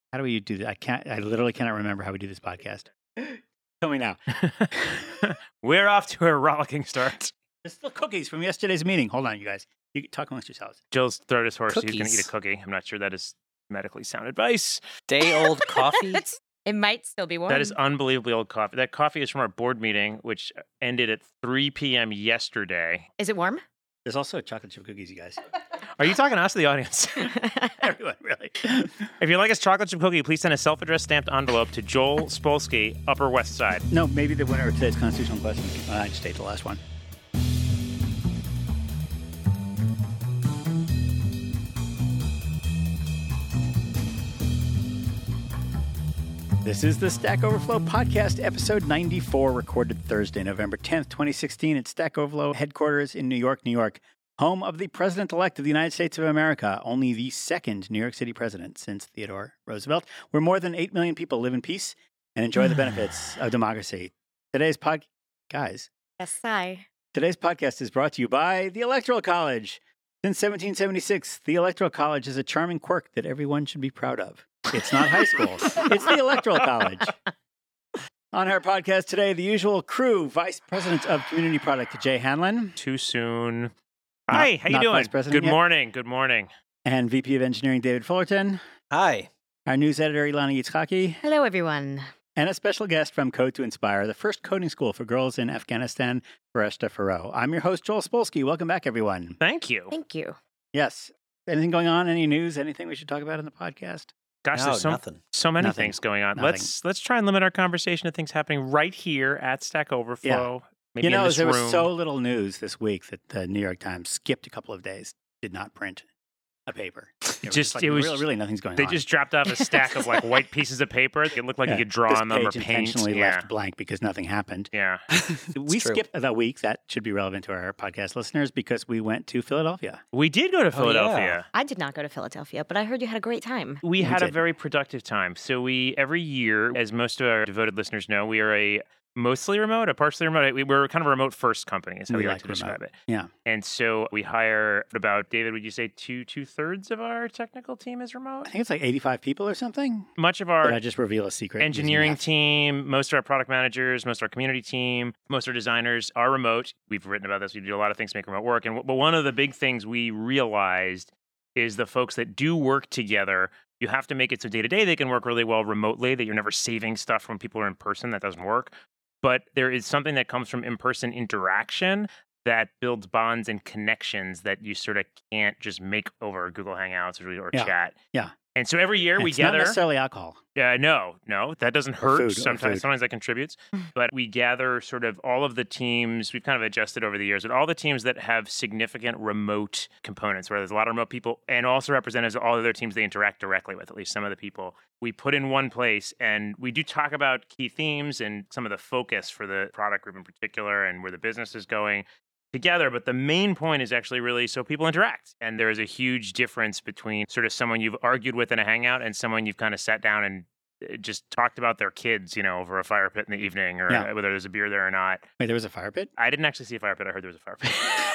How do we do that? I literally cannot remember how we do this podcast. Tell me now. We're off to a rollicking start. There's still cookies from yesterday's meeting. Hold on, you guys. You can talk amongst yourselves. Joel's throat is hoarse, so he's going to Cookies. eat a cookie. I'm not sure that is medically sound advice. Day-old coffee. It might still be warm. That is unbelievably old coffee. That coffee is from our board meeting, which ended at 3 p.m. yesterday. Is it warm? There's also chocolate chip cookies, you guys. Are you talking to us or the audience? Everyone, really. If you'd like a chocolate chip cookie, please send a self-addressed stamped envelope to Joel Spolsky, Upper West Side. No, maybe the winner of today's constitutional question. I just ate the last one. This is the Stack Overflow Podcast, episode 94, recorded Thursday, November 10th, 2016 at Stack Overflow headquarters in New York, New York, home of the President-elect of the United States of America, only the second New York City president since Theodore Roosevelt, where more than 8 million people live in peace and enjoy the benefits of democracy. Today's podcast is brought to you by the Electoral College. Since 1776, the Electoral College is a charming quirk that everyone should be proud of. It's not high school. It's the Electoral College. On our podcast today, the usual crew, Vice President of Community Product, Jay Hanlon. Too soon. Hi, how you not doing? Vice President Good yet. morning. Good morning. And VP of Engineering, David Fullerton. Hi. Our news editor, Ilana Yitzhaki. Hello, everyone. And a special guest from Code to Inspire, the first coding school for girls in Afghanistan, Fareshta Farrow. I'm your host, Joel Spolsky. Welcome back, everyone. Thank you. Thank you. Yes. Anything going on? Any news? Anything we should talk about in the podcast? Gosh, No, there's nothing. so many Nothing. things going on. Nothing. Let's try and limit our conversation to things happening right here at Stack Overflow. Maybe You know, in this there room. was so little news this week that the New York Times skipped a couple of days, did not print a paper. It was really nothing's going They on. just dropped off a stack of like white pieces of paper. It looked like you could draw this on them or page paint. intentionally Yeah. left blank because nothing happened. Yeah. We true. skipped the week. That should be relevant to our podcast listeners because we went to Philadelphia. We did go to Philadelphia. yeah. I did not go to Philadelphia, but I heard you had a great time. We had a did. very productive time. So every year, as most of our devoted listeners know, we are a mostly remote, a partially remote. We're kind of a remote first company is how We we like like to describe remote. it. Yeah. And so we hire about, David, would you say two-thirds of our technical team is remote? I think it's like 85 people or something. Much of Did our I just reveal a secret? using engineering math? team, most of our product managers, most of our community team, most of our designers are remote. We've written about this. We do a lot of things to make remote work. But one of the big things we realized is the folks that do work together, you have to make it so day-to-day they can work really well remotely, that you're never saving stuff when people are in person. That doesn't work. But there is something that comes from in-person interaction that builds bonds and connections that you sort of can't just make over Google Hangouts or Yeah. chat. Yeah. And so every year we It's not gather. necessarily alcohol. No, that doesn't Or hurt. food, or Sometimes food. that contributes. But we gather sort of all of the teams. We've kind of adjusted over the years, but all the teams that have significant remote components, where there's a lot of remote people, and also representatives of all other teams they interact directly with, at least some of the people, we put in one place, and we do talk about key themes and some of the focus for the product group in particular, and where the business is going together. But the main point is actually really so people interact. And there is a huge difference between sort of someone you've argued with in a hangout and someone you've kind of sat down and just talked about their kids, over a fire pit in the evening, or Yeah. whether there's a beer there or not. Wait, there was a fire pit? I didn't actually see a fire pit. I heard there was a fire pit.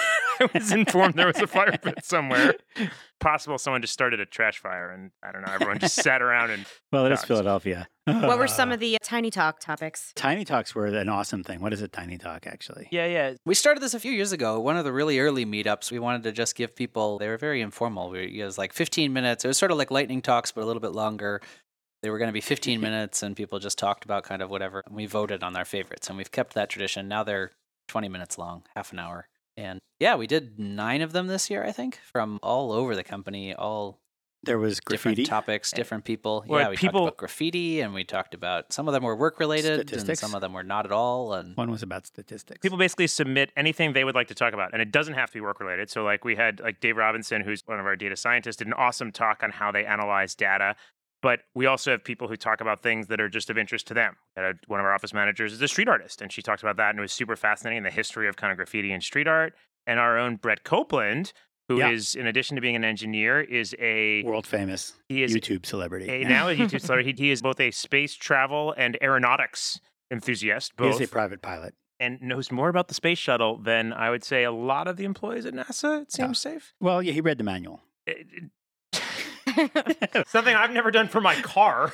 I was informed there was a fire pit somewhere. Possible someone just started a trash fire, and I don't know, everyone just sat around and Well, it is Talks. Philadelphia. What were some of the Tiny Talk topics? Tiny Talks were an awesome thing. What is a Tiny Talk, actually? yeah. We started this a few years ago. One of the really early meetups, we wanted to just give people, they were very informal. It was like 15 minutes. It was sort of like lightning talks, but a little bit longer. They were going to be 15 minutes, and people just talked about kind of whatever. And we voted on their favorites, and we've kept that tradition. Now they're 20 minutes long, half an hour. And yeah, we did 9 of them this year, I think, from all over the company, all There was graffiti. different topics, different people. Well, Yeah, we people- talked about graffiti, and we talked about some of them were work related, and Statistics. some of them were not at all. And One was about statistics. People basically submit anything they would like to talk about, and it doesn't have to be work related. So, like, we had Dave Robinson, who's one of our data scientists, did an awesome talk on how they analyze data. But we also have people who talk about things that are just of interest to them. One of our office managers is a street artist, and she talked about that, and it was super fascinating, the history of kind of graffiti and street art. And our own Brett Copeland, who is, in addition to being an engineer, is a World famous he is YouTube celebrity. now a YouTube celebrity. He is both a space travel and aeronautics enthusiast, He both, is a private pilot. and knows more about the space shuttle than I would say a lot of the employees at NASA. It seems safe. Well, yeah, he read the manual. Something I've never done for my car.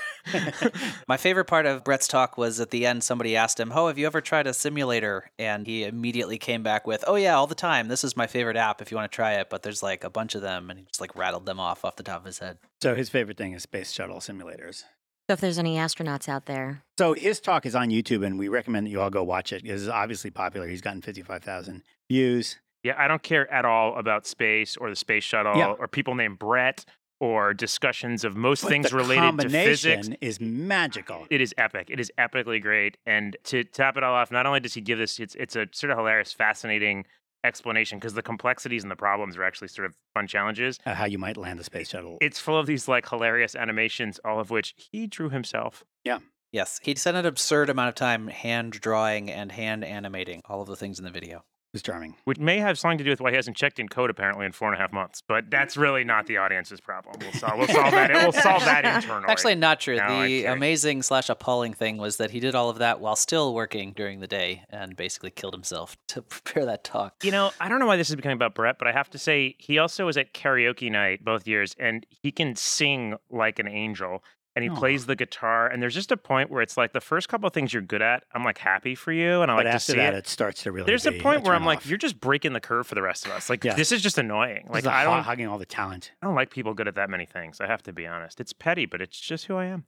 My favorite part of Brett's talk was at the end, somebody asked him, "Oh, have you ever tried a simulator?" And he immediately came back with, "Oh yeah, all the time. This is my favorite app if you want to try it, but there's like a bunch of them." And he just like rattled them off the top of his head. So his favorite thing is space shuttle simulators. So if there's any astronauts out there. So his talk is on YouTube, and we recommend that you all go watch it. It's obviously popular. He's gotten 55,000 views. Yeah, I don't care at all about space or the space shuttle or people named Brett or discussions of most things related to physics. The combination is magical. It is epic. It is epically great. And to top it all off, not only does he give this, it's a sort of hilarious, fascinating explanation because the complexities and the problems are actually sort of fun challenges. How you might land a space shuttle. It's full of these like hilarious animations, all of which he drew himself. Yeah. Yes, he spent an absurd amount of time hand drawing and hand animating all of the things in the video. It was charming. Which may have something to do with why he hasn't checked in code apparently in 4.5 months. But that's really not the audience's problem. We'll solve that. We'll solve that internally. Actually, not true. No, the amazing / appalling thing was that he did all of that while still working during the day and basically killed himself to prepare that talk. You know, I don't know why this is becoming about Brett, but I have to say he also was at karaoke night both years, and he can sing like an angel. And he plays the guitar, and there's just a point where it's like the first couple of things you're good at, I'm like happy for you, and I like to see it starts to really. There's a point where I'm like, off. you're just breaking the curve for the rest of us. Like this is just annoying. Like I don't hugging all the talent. I don't like people good at that many things. I have to be honest. It's petty, but it's just who I am.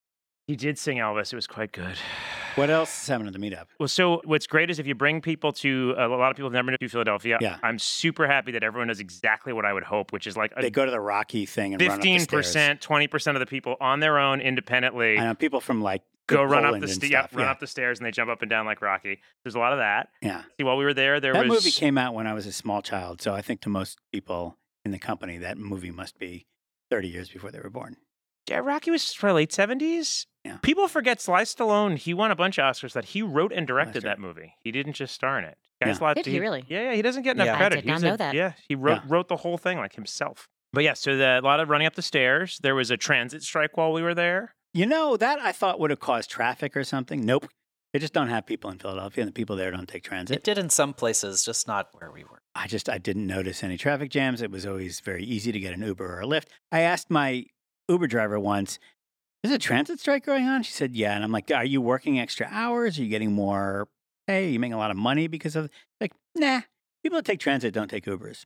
He did sing Elvis. It was quite good. What else is happening at the meetup? Well, so what's great is if you bring people to, a lot of people have never been to Philadelphia. Yeah. I'm super happy that everyone does exactly what I would hope, which is like they go to the Rocky thing and 15%, 20% of the people on their own independently. I know people from like go run up run up the stairs and they jump up and down like Rocky. There's a lot of that. Yeah. See, while we were there, that movie came out when I was a small child, so I think to most people in the company that movie must be 30 years before they were born. Yeah, Rocky was for late 70s. Yeah. People forget Sly Stallone. He won a bunch of Oscars that he wrote and directed that movie. He didn't just star in it. Did he really? Yeah, he doesn't get enough credit. I did not know that. Yeah, he wrote the whole thing like himself. But yeah, so a lot of running up the stairs. There was a transit strike while we were there. You know, that I thought would have caused traffic or something. Nope. They just don't have people in Philadelphia, and the people there don't take transit. It did in some places, just not where we were. I didn't notice any traffic jams. It was always very easy to get an Uber or a Lyft. I asked my Uber driver once, "Is a transit strike going on?" She said, "Yeah." And I'm like, "Are you working extra hours? Are you getting more pay? Are you making a lot of money because of..." Like, nah. People that take transit don't take Ubers.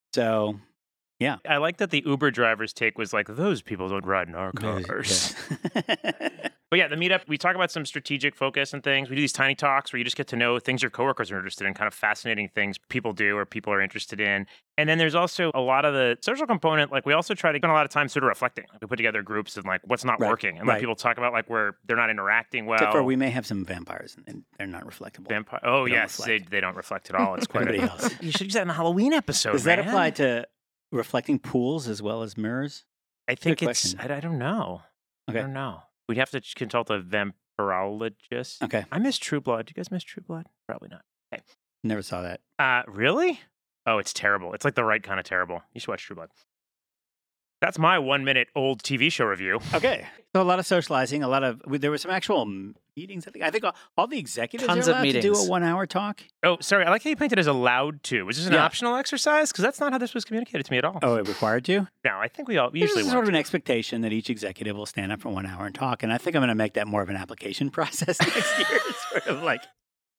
So, yeah. I like that the Uber driver's take was like, those people don't ride in our cars. Yeah. But yeah, the meetup, we talk about some strategic focus and things. We do these tiny talks where you just get to know things your coworkers are interested in, kind of fascinating things people do or people are interested in. And then there's also a lot of the social component. Like we also try to spend a lot of time sort of reflecting. Like we put together groups of like what's not working and let people talk about like where they're not interacting well. Except for we may have some vampires and they're not reflectable. Oh, yes. They don't reflect at all. It's quite else. You should use that in the Halloween episode. Does that apply to reflecting pools as well as mirrors? I think it's, I don't know. Okay. I don't know. We'd have to consult a vampirologist. Okay. I miss True Blood. Do you guys miss True Blood? Probably not. Okay. Never saw that. Really? Oh, it's terrible. It's like the right kind of terrible. You should watch True Blood. That's my 1-minute old TV show review. Okay. So a lot of socializing, there were some actual meetings. I think all the executives Tons are of allowed to do meetings. a 1-hour talk. Oh, sorry. I like how you painted as allowed to. Was this an optional exercise? Because that's not how this was communicated to me at all. Oh, it required to? No, I think we usually There's sort of an expectation that each executive will stand up for 1 hour and talk. And I think I'm going to make that more of an application process next year. It's sort of like...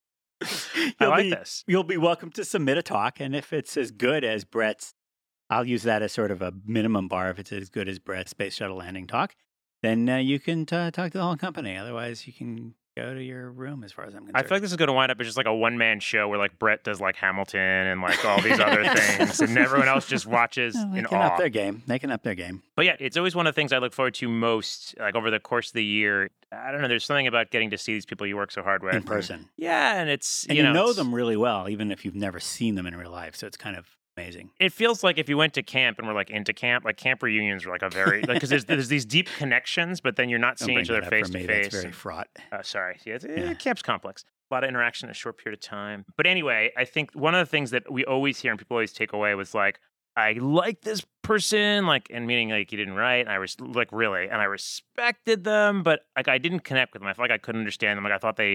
I like this. You'll be welcome to submit a talk. And if it's as good as Brett's, I'll use that as sort of a minimum bar. If it's as good as Brett's space shuttle landing talk, then you can talk to the whole company. Otherwise, you can go to your room as far as I'm concerned. I feel like this is going to wind up as just like a one-man show where like Brett does like Hamilton and like all these other things and everyone else just watches in awe. Up their game. They can up their game. But yeah, it's always one of the things I look forward to most, like over the course of the year. I don't know, there's something about getting to see these people you work so hard with. In person. And it's, you know them really well, even if you've never seen them in real life. So it's kind of amazing. It feels like if you went to camp and were like into camp, like camp reunions were like a very, like, because there's these deep connections, but then you're not seeing each other face to face. That's very fraught. Sorry. Camp's complex. A lot of interaction in a short period of time. But anyway, I think one of the things that we always hear and people always take away was like, I like this person, like, and meaning like you didn't write, and I was like, really, and I respected them, but like I didn't connect with them. I felt like I couldn't understand them. Like I thought they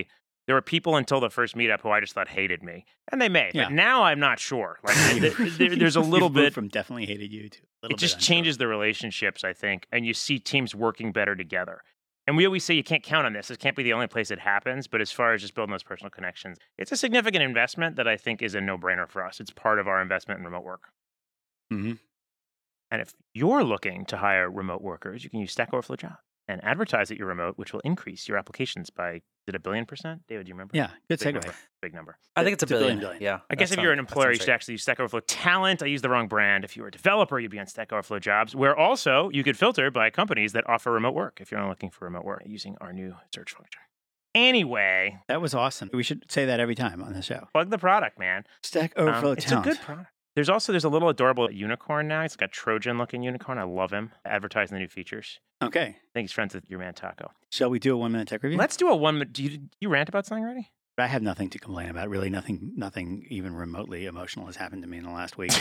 There were people until the first meetup who I just thought hated me, and they may. Yeah. But now I'm not sure. Like there's a little You've moved bit from definitely hated you to a little it just bit unsure. changes the relationships, I think, and you see teams working better together. And we always say you can't count on this. It can't be the only place it happens. But as far as just building those personal connections, it's a significant investment that I think is a no-brainer for us. It's part of our investment in remote work. Mm-hmm. And if you're looking to hire remote workers, you can use Stack Overflow Jobs and advertise that you're remote, which will increase your applications by, is it 1 billion %? David, do you remember? Yeah, good Big segue. number. Big number. I think it's a billion. billion. Yeah. I guess that if you're an sounds- that employer, you sounds should actually use Stack Overflow Talent. I used the wrong brand. If you were a developer, you'd be on Stack Overflow Jobs, where also you could filter by companies that offer remote work if you're not looking for remote work using our new search function. Anyway, That was awesome. We should say that every time on the show. plug the product, man. Stack Overflow It's Talent. a good product. There's a little adorable unicorn now. It's like a Trojan-looking unicorn. I love him. Advertising the new features. Okay. I think he's friends with your man Taco. Shall we do a 1-minute tech review? Let's do a 1 minute. Do you rant about something already? I have nothing to complain about. Really, nothing even remotely emotional has happened to me in the last week.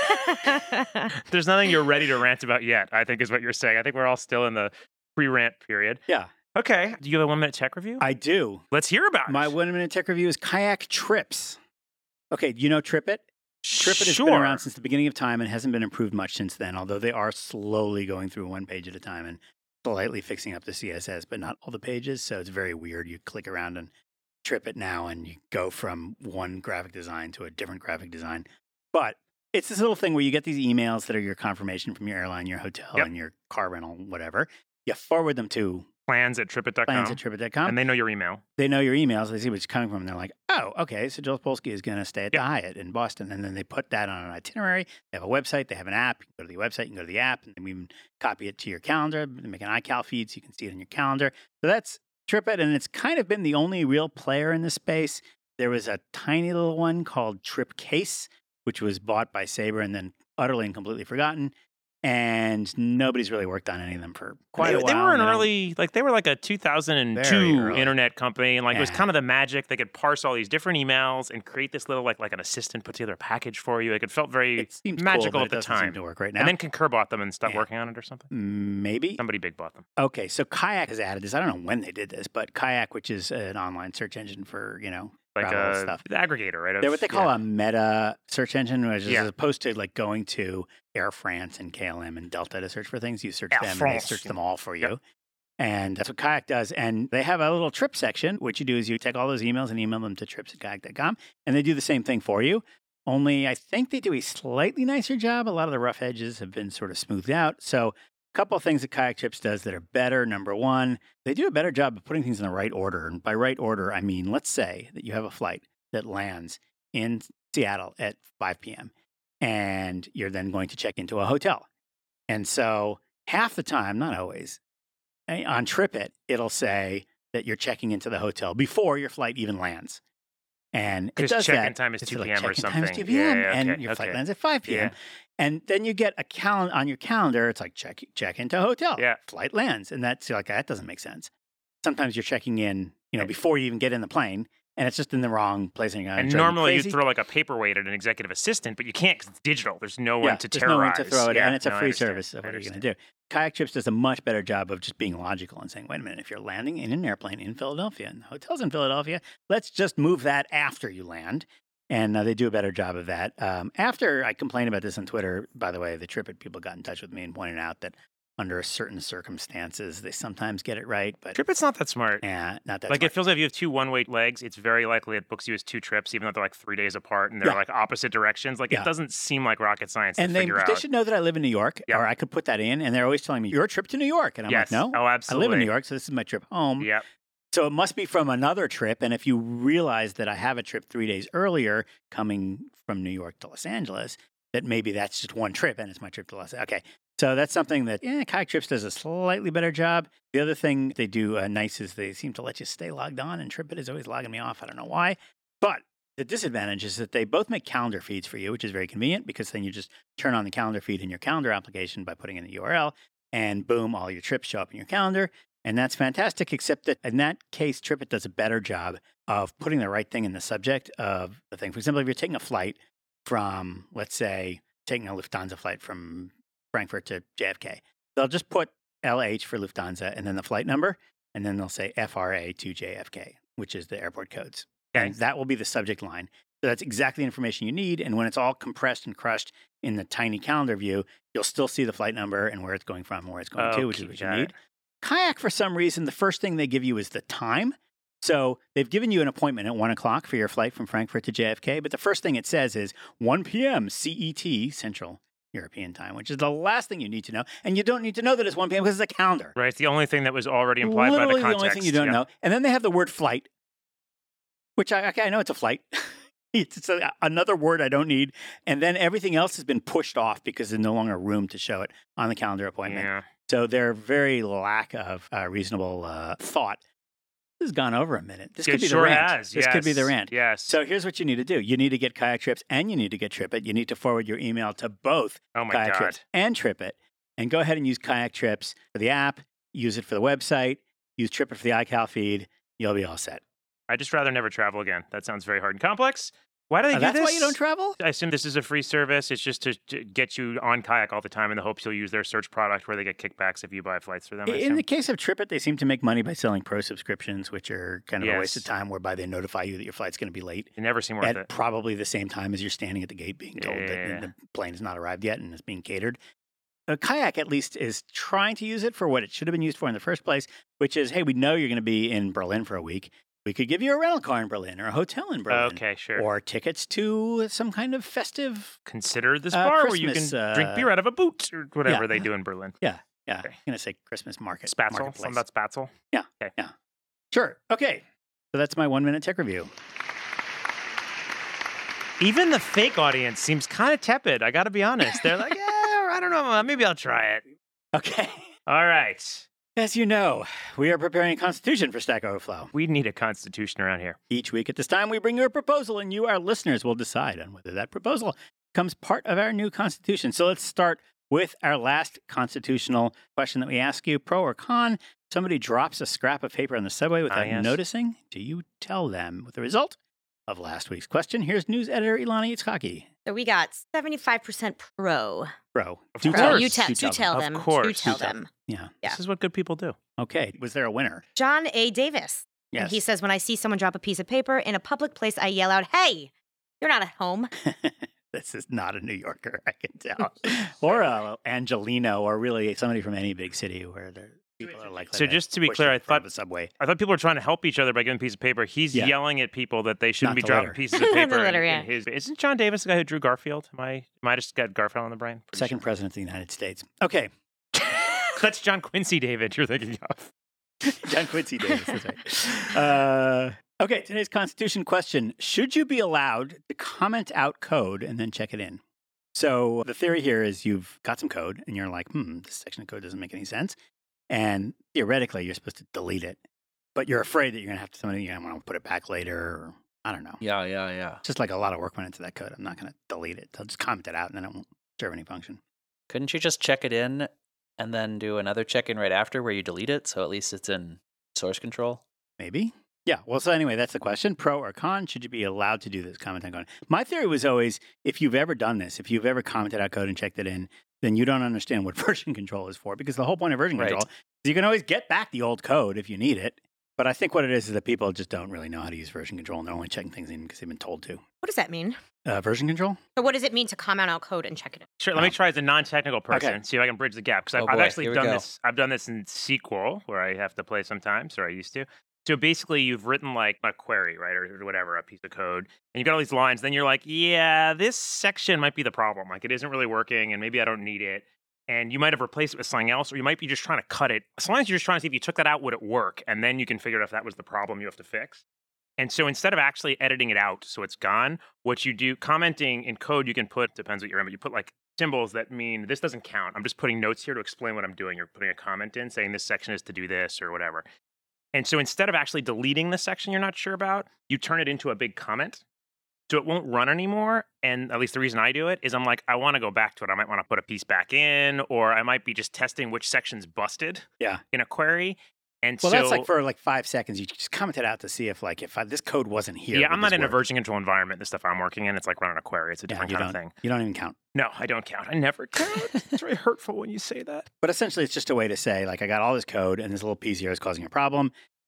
There's nothing you're ready to rant about yet, I think is what you're saying. I think we're all still in the pre-rant period. Yeah, Okay. Do you have a 1 minute tech review? I do. Let's hear about My it. 1-minute tech review is Kayak Trips. Okay, do you know TripIt? TripIt has Sure. been around since the beginning of time and hasn't been improved much since then, although they are slowly going through one page at a time and slightly fixing up the CSS, but not all the pages. So it's very weird. You click around and TripIt now and you go from one graphic design to a different graphic design. But it's this little thing where you get these emails that are your confirmation from your airline, your hotel, Yep. and your car rental, whatever. You forward them to Plans at TripIt.com. plans at TripIt.com. And they know your email. They know your emails. They see what's coming from. And they're like, oh, okay. So Joel Polsky is going to stay at Yep. the Hyatt in Boston. And then they put that on an itinerary. They have a website. They have an app. You can go to the website. You can go to the app. And we even copy it to your calendar. Make an iCal feed so you can see it in your calendar. So that's TripIt. And it's kind of been the only real player in this space. There was a tiny little one called TripCase, which was bought by Sabre and then utterly and completely forgotten. And nobody's really worked on any of them for quite a while. They were an and they don't- early, like they were like a 2002 Very early. internet company, and like it was Yeah. kind of the magic. They could parse all these different emails and create this little like an assistant put together a package for you. Like it felt very It seems magical cool, but at the it doesn't seem time. to work right now. And then Concur bought them and stopped Yeah. working on it or something. Maybe. Somebody big bought them. Okay, so Kayak has added this. I don't know when they did this, but Kayak, which is an online search engine for, Like travel a stuff. the aggregator, right? They're what they call yeah. a meta search engine, which is Yeah. as opposed to like going to Air France and KLM and Delta to search for things. You search Air them and France. they search them all for you. Yep. And that's what Kayak does. And they have a little trip section. What you do is you take all those emails and email them to trips@kayak.com. And they do the same thing for you. Only I think they do a slightly nicer job. A lot of the rough edges have been sort of smoothed out. So a couple of things that Kayak Trips does that are better. Number one, they do a better job of putting things in the right order. And by right order, I mean, let's say that you have a flight that lands in Seattle at 5 p.m. and you're then going to check into a hotel. And so half the time, not always, on TripIt, it'll say that you're checking into the hotel before your flight even lands. And it Because does check-in that. time is It's 2 like p.m. or check-in something. time is 2 p.m. Yeah, and okay, your flight okay. lands at 5 p.m. Yeah. And then you get a on your calendar. It's like check into hotel. Yeah. Flight lands, and that's like that doesn't make sense. Sometimes you're checking in, before you even get in the plane, and it's just in the wrong place. And normally you'd throw like a paperweight at an executive assistant, but you can't because it's digital. There's no one to there's terrorize. no one to throw it, Yeah, and it's a no, I free understand. service. So I what are you going understand. to do? Kayak Trips does a much better job of just being logical and saying, wait a minute, if you're landing in an airplane in Philadelphia and the hotel's in Philadelphia, let's just move that after you land. And they do a better job of that. After I complained about this on Twitter, by the way, the TripIt people got in touch with me and pointed out that under certain circumstances, they sometimes get it right. But TripIt's not that smart. yeah, not that Like smart. it feels like if you have two one-way legs, it's very likely it books you as two trips, even though they're like 3 days apart and they're Yeah. like opposite directions. Like Yeah. it doesn't seem like rocket science And to they figure out. should know that I live in New York, Yeah. or I could put that in. And they're always telling me, your trip to New York. And I'm Yes. like, no, Oh, I absolutely. live in New York, so this is my trip home. Yep. So it must be from another trip. And if you realize that I have a trip 3 days earlier coming from New York to Los Angeles, that maybe that's just one trip and it's my trip to Los Angeles. Okay. So that's something that Kayak Trips does a slightly better job. The other thing they do nice is they seem to let you stay logged on, and TripIt is always logging me off. I don't know why. But the disadvantage is that they both make calendar feeds for you, which is very convenient because then you just turn on the calendar feed in your calendar application by putting in the URL, and boom, all your trips show up in your calendar. And that's fantastic, except that in that case, TripIt does a better job of putting the right thing in the subject of the thing. For example, if you're taking a flight from, let's say, taking a Lufthansa flight from Frankfurt to JFK, they'll just put LH for Lufthansa and then the flight number, and then they'll say FRA to JFK. which is the airport codes. Okay. And that will be the subject line. So that's exactly the information you need. And when it's all compressed and crushed in the tiny calendar view, you'll still see the flight number and where it's going from and where it's going to, which is what you need. Kayak, for some reason, the first thing they give you is the time. So they've given you an appointment at 1 o'clock for your flight from Frankfurt to JFK. But the first thing it says is 1 p.m. CET, Central European Time, which is the last thing you need to know. And you don't need to know that it's 1 p.m. because it's a calendar. Right. It's the only thing that was already implied Literally by the context. the only thing you don't know. And then they have the word flight, which I know it's a flight. It's another word I don't need. And then everything else has been pushed off because there's no longer room to show it on the calendar appointment. Yeah. So their very lack of reasonable thought has gone over a minute. This could be the rant. This could be the rant. Yes. So here's what you need to do. You need to get Kayak Trips and you need to get TripIt. You need to forward your email to both Kayak Trips and TripIt. And go ahead and use Kayak Trips for the app. Use it for the website. Use TripIt for the iCal feed. You'll be all set. I'd just rather never travel again. That sounds very hard and complex. Why do they do this? That's why you don't travel? I assume this is a free service. It's just to get you on Kayak all the time in the hopes you'll use their search product where they get kickbacks if you buy flights for them. In the case of TripIt, they seem to make money by selling pro subscriptions, which are kind of a waste of time, whereby they notify you that your flight's going to be late. It never seem worth at it. probably the same time as you're standing at the gate being told that the plane has not arrived yet and is being catered. Kayak, at least, is trying to use it for what it should have been used for in the first place, which is, hey, we know you're going to be in Berlin for a week. We could give you a rental car in Berlin or a hotel in Berlin. Okay, sure. Or tickets to some kind of festive. Consider this bar Christmas, where you can drink beer out of a boot or whatever they do in Berlin. Yeah. Okay. I'm going to say Christmas market. Spatzel? Marketplace. Something about Spatzel? Yeah. Okay. Yeah. Sure. Okay. So that's my 1 minute tech review. Even the fake audience seems kind of tepid. I got to be honest. They're like, I don't know. Maybe I'll try it. Okay. All right. As you know, we are preparing a constitution for Stack Overflow. We need a constitution around here. Each week at this time, we bring you a proposal, and you, our listeners, will decide on whether that proposal becomes part of our new constitution. So let's start with our last constitutional question that we ask you, pro or con. Somebody drops a scrap of paper on the subway without noticing. Do you tell them with the result of last week's question? Here's news editor Ilana Itzhaki. So we got 75% pro. Pro. Do Pro. course. You tell them. Of course. You tell them. Yeah. This is what good people do. Okay. Was there a winner? John A. Davis. Yes. And he says, when I see someone drop a piece of paper in a public place, I yell out, hey, you're not at home. This is not a New Yorker, I can tell. Or Angelino, or really somebody from any big city where people are likely So just to be clear, I thought people were trying to help each other by giving a piece of paper. He's yelling at people that they shouldn't be dropping pieces of paper in his. Isn't John Davis the guy who drew Garfield? Am I just got Garfield on the brain? Second president of the United States. Okay. That's John Quincy David you're thinking of. John Quincy Davis, that's right. Okay, today's Constitution question. Should you be allowed to comment out code and then check it in? So the theory here is you've got some code and you're like, this section of code doesn't make any sense. And theoretically, you're supposed to delete it. But you're afraid that you're going to have to somebody, you want to put it back later, or I don't know. Yeah. It's just like a lot of work went into that code. I'm not going to delete it. I'll just comment it out and then it won't serve any function. Couldn't you just check it in and then do another check-in right after where you delete it, so at least it's in source control? Maybe. Yeah. Well, so anyway, that's the question. Pro or con, should you be allowed to do this comment on code? My theory was always, if you've ever done this, if you've ever commented out code and checked it in, then you don't understand what version control is for, because the whole point of version control is you can always get back the old code if you need it. But I think what it is that people just don't really know how to use version control, and they're only checking things in because they've been told to. What does that mean? Version control? So what does it mean to comment out code and check it in? Sure, let me try as a non-technical person, see if I can bridge the gap. Because I've actually done this. I've done this in SQL, where I have to play sometimes, or I used to. So basically, you've written like a query, right, or whatever, a piece of code, and you've got all these lines. Then you're like, yeah, this section might be the problem. Like, it isn't really working, and maybe I don't need it. And you might have replaced it with something else, or you might be just trying to cut it. As long as you're just trying to see if you took that out, would it work? And then you can figure out if that was the problem you have to fix. And so instead of actually editing it out so it's gone, what you do, commenting in code, you can put, depends what you're in, but you put like symbols that mean this doesn't count. I'm just putting notes here to explain what I'm doing. You're putting a comment in saying this section is to do this or whatever. And so instead of actually deleting the section you're not sure about, you turn it into a big comment. So it won't run anymore. And at least the reason I do it is I'm like, I want to go back to it. I might want to put a piece back in, or I might be just testing which section's busted in a query. And well, that's like for like 5 seconds. You just comment it out to see if this code wasn't here. Yeah, I'm not in a version control environment. The stuff I'm working in, it's like running a query. It's a different kind of thing. You don't even count. No, I don't count. I never count. It's very hurtful when you say that. But essentially, it's just a way to say, like, I got all this code and this little piece here is causing a problem.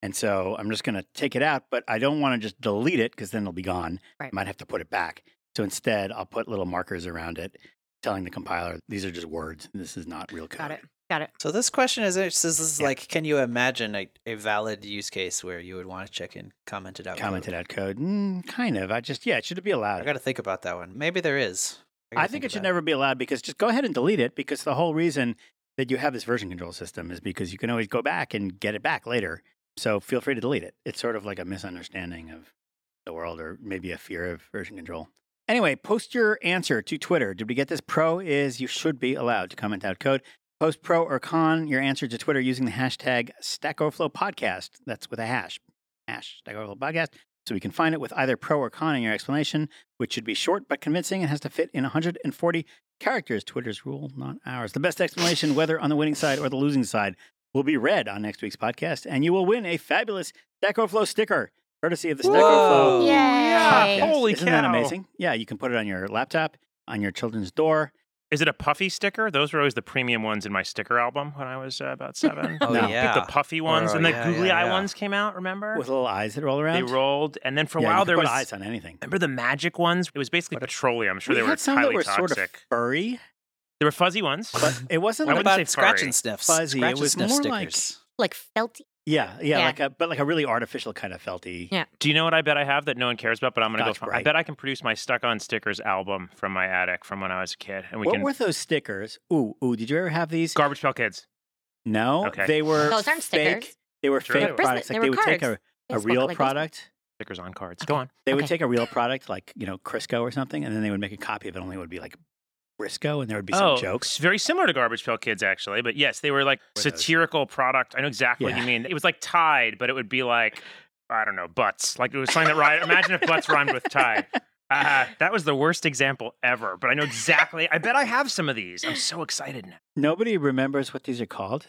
And so I'm just going to take it out, but I don't want to just delete it because then it'll be gone. Right. I might have to put it back. So instead, I'll put little markers around it telling the compiler, these are just words. This is not real code. Got it. So this question is Yeah. like, can you imagine a valid use case where you would want to check in commented out Commented code? out code. Kind of. It should be allowed. I got to think about that one. Maybe there is. I think it should never be allowed because just go ahead and delete it because the whole reason that you have this version control system is because you can always go back and get it back later. So feel free to delete it. It's sort of like a misunderstanding of the world or maybe a fear of version control. Anyway, post your answer to Twitter. Did we get this? Pro is you should be allowed to comment out code. Post pro or con your answer to Twitter using the hashtag Stack Overflow Podcast. That's with a hash Stack Overflow Podcast. So we can find it with either pro or con in your explanation, which should be short but convincing and has to fit in 140 characters. Twitter's rule, not ours. The best explanation, whether on the winning side or the losing side, will be read on next week's podcast, and you will win a fabulous Stack Overflow sticker, courtesy of the Stack Overflow Yay. podcast. Holy Isn't that cow. amazing? Yeah, you can put it on your laptop, on your children's door. Is it a puffy sticker? Those were always the premium ones in my sticker album when I was about 7. Oh, No. I yeah. think the puffy ones Or, and the yeah, googly yeah, eye yeah. ones came out, remember? With little eyes that roll around. They rolled. And then for a Yeah, you while could there put was eyes on anything. Remember the magic ones? It was basically petroleum. I'm sure We they were had some highly that were toxic. sort of furry, There were fuzzy ones. but it wasn't I like wouldn't What say about scratch furry. and sniffs? Fuzzy. Scratch It was and sniff more like- stickers. Like felty. yeah, Yeah. like a really artificial kind of felty. Yeah. Do you know what I bet I have that no one cares about, but I'm going to go Scotch find? I Brite. bet I can produce my Stuck on Stickers album from my attic from when I was a kid. And we What can. were those stickers? Ooh, did you ever have these? Garbage Pail Kids. No, Okay. they were Those aren't fake. stickers. They were Sure fake they were. products. They Like were they would take cards. a Facebook, real like Facebook. product. Stickers on cards. Go on. They would Okay. take a real product like, Crisco or something, and then they would make a copy of it, only it would be like Briscoe, and there would be some jokes. It's very similar to Garbage Pail Kids, actually. But yes, they were like Were those? satirical product. I know exactly what Yeah. you mean. It was like Tide, but it would be like, I don't know, butts. Like it was something that rhymed. Imagine if butts rhymed with Tide. That was the worst example ever, but I know exactly. I bet I have some of these. I'm so excited now. Nobody remembers what these are called.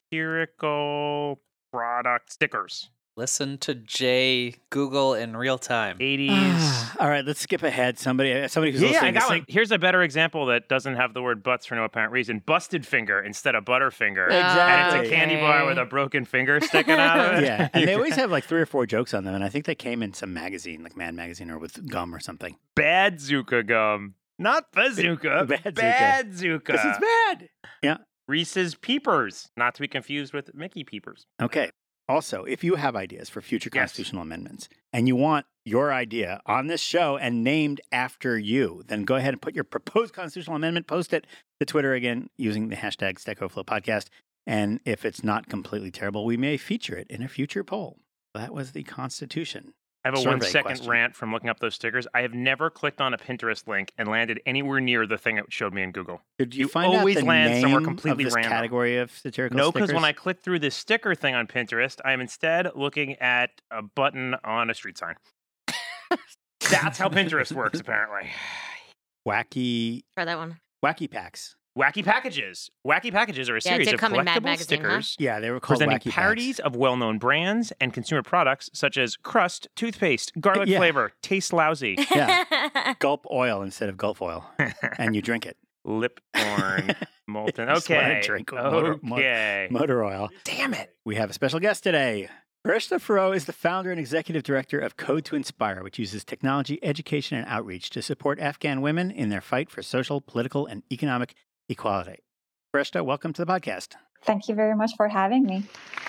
Satirical product stickers. Listen to Jay Google in real time. 80s. All right, let's skip ahead. Somebody who's Yeah, I listening. got this one. thing- Here's a better example that doesn't have the word butts for no apparent reason. Busted finger instead of Butterfinger. Exactly. And it's a candy bar with a broken finger sticking out of it. Yeah, and they always have like 3 or 4 jokes on them, and I think they came in some magazine, like Mad Magazine, or with gum or something. Bad Zuka gum. Not bazooka. Bad Zuka. Bad Zuka. Because it's bad. Yeah. Reese's Peepers. Not to be confused with Mickey Peepers. Okay. Also, if you have ideas for future Yes. constitutional amendments and you want your idea on this show and named after you, then go ahead and put your proposed constitutional amendment, post it to Twitter again using the hashtag Stack Overflow Podcast. And if it's not completely terrible, we may feature it in a future poll. That was the Constitution. I have a Survey 1-second question. rant from looking up those stickers. I have never clicked on a Pinterest link and landed anywhere near the thing it showed me in Google. Did you You find always out the land name somewhere of completely this random. category of satirical No, stickers? because when I click through this sticker thing on Pinterest, I am instead looking at a button on a street sign. That's how Pinterest works, apparently. Wacky Try that one. Packs. Wacky Packages. Wacky Packages are a Yeah, it series did of come in Mad collectible Magazine, huh? stickers Yeah, they were called presenting Wacky parodies Packs. of well-known brands and consumer products such as Crust, toothpaste, garlic Yeah. flavor, taste lousy, Yeah. Gulp oil instead of Gulf oil, and you drink it. lip torn, molten. I just wanna Okay. drink Okay. motor oil. Damn it. We have a special guest today. Farishta Farrow is the founder and executive director of Code to Inspire, which uses technology, education, and outreach to support Afghan women in their fight for social, political, and economic equality. Farishta, welcome to the podcast. Thank you very much for having me.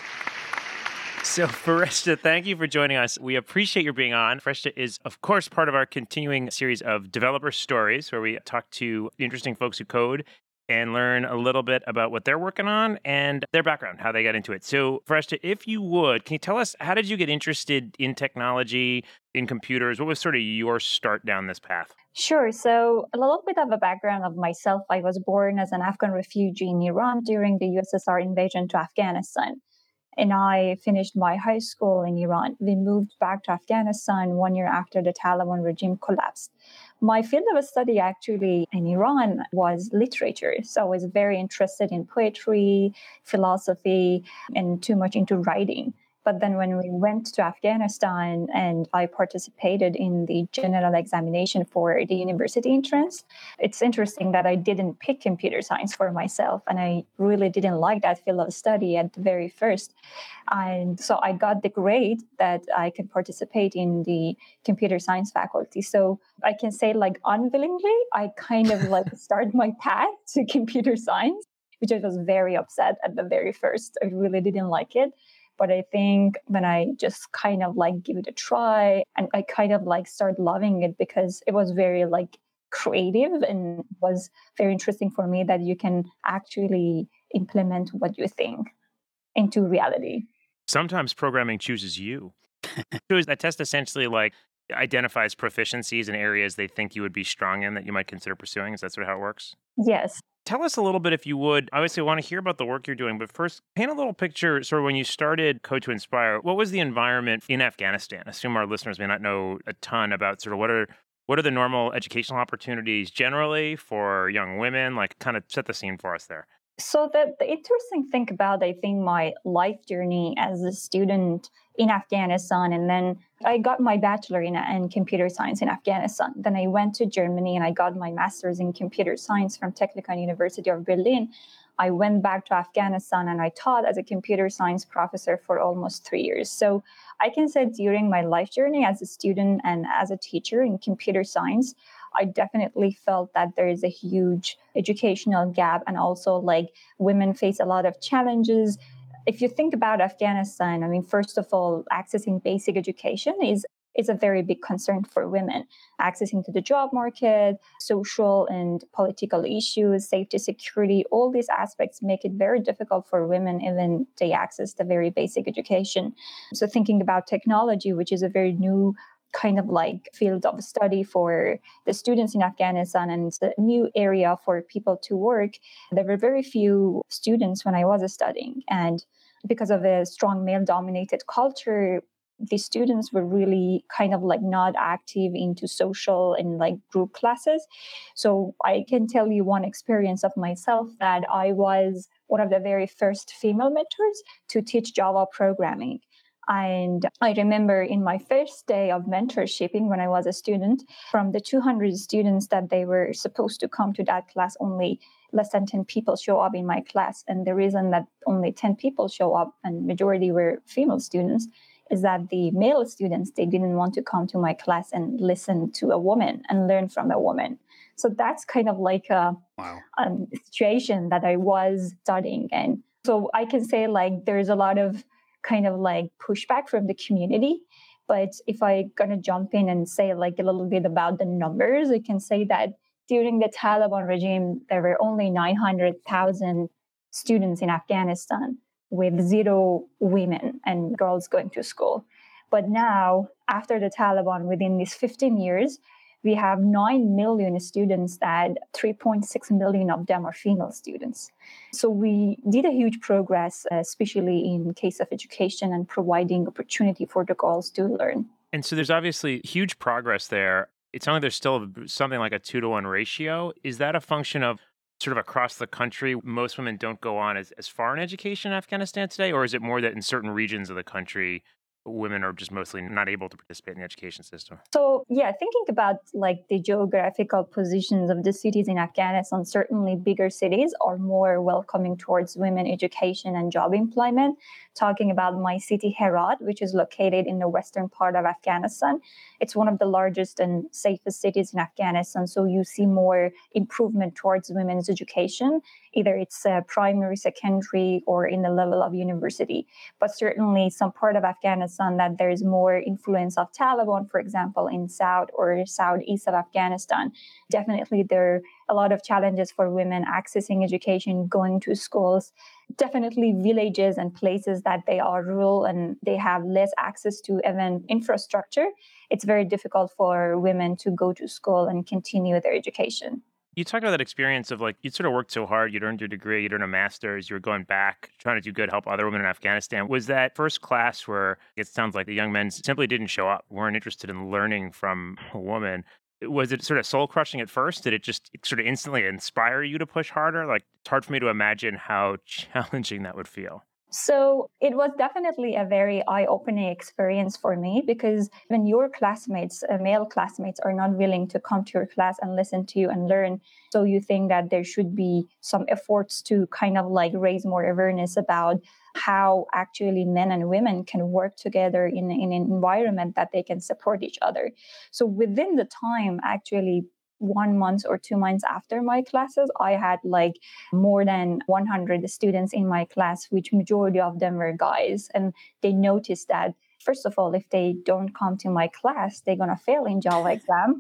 So, Farishta, thank you for joining us. We appreciate your being on. Farishta is, of course, part of our continuing series of developer stories where we talk to interesting folks who code and learn a little bit about what they're working on and their background, how they got into it. So, Farishta, if you would, can you tell us, how did you get interested in technology, in computers? What was sort of your start down this path? Sure. So a little bit of a background of myself. I was born as an Afghan refugee in Iran during the USSR invasion to Afghanistan. And I finished my high school in Iran. We moved back to Afghanistan 1 year after the Taliban regime collapsed. My field of study actually in Iran was literature. So I was very interested in poetry, philosophy, and too much into writing. But then when we went to Afghanistan and I participated in the general examination for the university entrance, it's interesting that I didn't pick computer science for myself. And I really didn't like that field of study at the very first. And so I got the grade that I could participate in the computer science faculty. So I can say like unwillingly, I kind of like started my path to computer science, which I was very upset at the very first. I really didn't like it. But I think when I just kind of like give it a try and I kind of like started loving it because it was very like creative and was very interesting for me that you can actually implement what you think into reality. Sometimes programming chooses you. So that test essentially like identifies proficiencies in areas they think you would be strong in that you might consider pursuing. Is that sort of how it works? Yes. Tell us a little bit, if you would. Obviously, I want to hear about the work you're doing, but first, paint a little picture. Sort of when you started Code to Inspire, what was the environment in Afghanistan? I assume our listeners may not know a ton about sort of what are the normal educational opportunities generally for young women. Like, kind of set the scene for us there. So the interesting thing about, I think, my life journey as a student in Afghanistan, and then I got my bachelor in computer science in Afghanistan. Then I went to Germany and I got my master's in computer science from Technical University of Berlin. I went back to Afghanistan and I taught as a computer science professor for almost 3 years. So I can say during my life journey as a student and as a teacher in computer science, I definitely felt that there is a huge educational gap, and also like women face a lot of challenges. If you think about Afghanistan, I mean, first of all, accessing basic education is a very big concern for women. Accessing to the job market, social and political issues, safety, security, all these aspects make it very difficult for women even they access the very basic education. So thinking about technology, which is a very new kind of like field of study for the students in Afghanistan, and it's a new area for people to work. There were very few students when I was studying, and because of a strong male-dominated culture, the students were really kind of like not active into social and like group classes. So I can tell you one experience of myself that I was one of the very first female mentors to teach Java programming. And I remember in my first day of mentorshiping when I was a student, from the 200 students that they were supposed to come to that class, only less than 10 people show up in my class. And the reason that only 10 people show up and majority were female students is that the male students, they didn't want to come to my class and listen to a woman and learn from a woman. So that's kind of like a situation that I was studying. And so I can say like there's a lot of kind of like pushback from the community. But if I'm going to jump in and say like a little bit about the numbers, I can say that during the Taliban regime, there were only 900,000 students in Afghanistan with 0 women and girls going to school. But now, after the Taliban, within these 15 years, we have 9 million students that 3.6 million of them are female students. So we did a huge progress, especially in case of education and providing opportunity for the girls to learn. And so there's obviously huge progress there. It sounds like there's still something like a 2-to-1 ratio. Is that a function of sort of across the country, most women don't go on as far in education in Afghanistan today? Or is it more that in certain regions of the country, women are just mostly not able to participate in the education system? So, yeah, thinking about like the geographical positions of the cities in Afghanistan, certainly bigger cities are more welcoming towards women education and job employment. Talking about my city, Herat, which is located in the western part of Afghanistan. It's one of the largest and safest cities in Afghanistan. So you see more improvement towards women's education. Either it's primary, secondary, or in the level of university. But certainly some part of Afghanistan that there is more influence of Taliban, for example, in south or southeast of Afghanistan. Definitely there are a lot of challenges for women accessing education, going to schools. Definitely villages and places that they are rural and they have less access to even infrastructure. It's very difficult for women to go to school and continue their education. You talked about that experience of like, you'd sort of worked so hard, you'd earned your degree, you'd earned a master's, you were going back, trying to do good, help other women in Afghanistan. Was that first class where it sounds like the young men simply didn't show up, weren't interested in learning from a woman? Was it sort of soul crushing at first? Did it just sort of instantly inspire you to push harder? Like, it's hard for me to imagine how challenging that would feel. So it was definitely a very eye-opening experience for me, because when your classmates, male classmates, are not willing to come to your class and listen to you and learn, so you think that there should be some efforts to kind of like raise more awareness about how actually men and women can work together in an environment that they can support each other. So within the time, actually, 1 month or 2 months after my classes, I had like more than 100 students in my class, which majority of them were guys. And they noticed that, first of all, if they don't come to my class, they're going to fail in Java exam.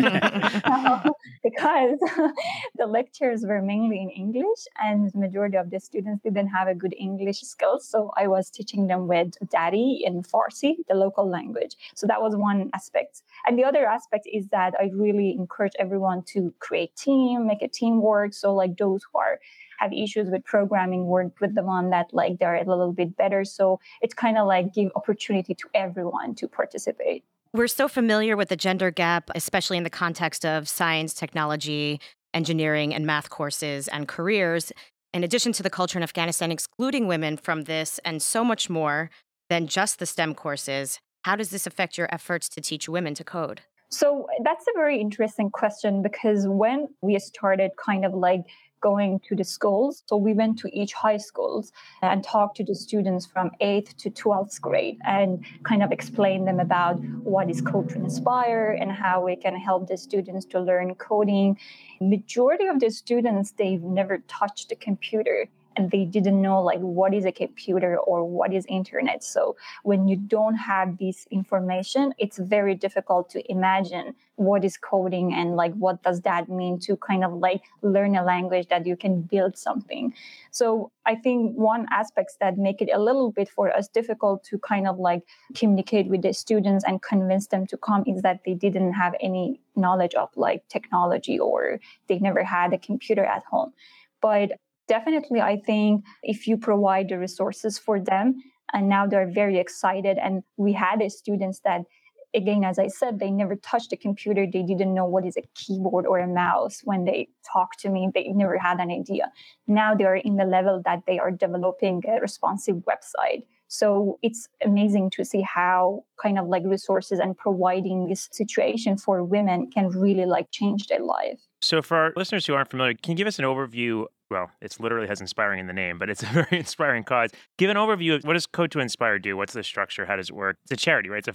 Because the lectures were mainly in English, and the majority of the students didn't have a good English skills. So I was teaching them with Dari in Farsi, the local language. So that was one aspect. And the other aspect is that I really encourage everyone to create team, make a teamwork. So like those who have issues with programming, work with the one that like they're a little bit better. So it's kind of like give opportunity to everyone to participate. We're so familiar with the gender gap, especially in the context of science, technology, engineering, and math courses and careers. In addition to the culture in Afghanistan excluding women from this and so much more than just the STEM courses, how does this affect your efforts to teach women to code? So that's a very interesting question, because when we started kind of like going to the schools, so we went to each high schools and talked to the students from 8th to 12th grade and kind of explained them about what is Code to Inspire and how we can help the students to learn coding. Majority of the students, they've never touched a computer, and they didn't know like what is a computer or what is internet. So when you don't have this information, it's very difficult to imagine what is coding and like what does that mean to kind of like learn a language that you can build something. So I think one aspects that make it a little bit for us difficult to kind of like communicate with the students and convince them to come is that they didn't have any knowledge of like technology, or they never had a computer at home. But definitely, I think if you provide the resources for them, and now they're very excited. And we had students that, again, as I said, they never touched a computer. They didn't know what is a keyboard or a mouse. When they talked to me, they never had an idea. Now they're in the level that they are developing a responsive website. So it's amazing to see how kind of like resources and providing this situation for women can really like change their life. So for our listeners who aren't familiar, can you give us an overview? Well, it literally has inspiring in the name, but it's a very inspiring cause. Give an overview of what does Code to Inspire do? What's the structure? How does it work? It's a charity, right? It's a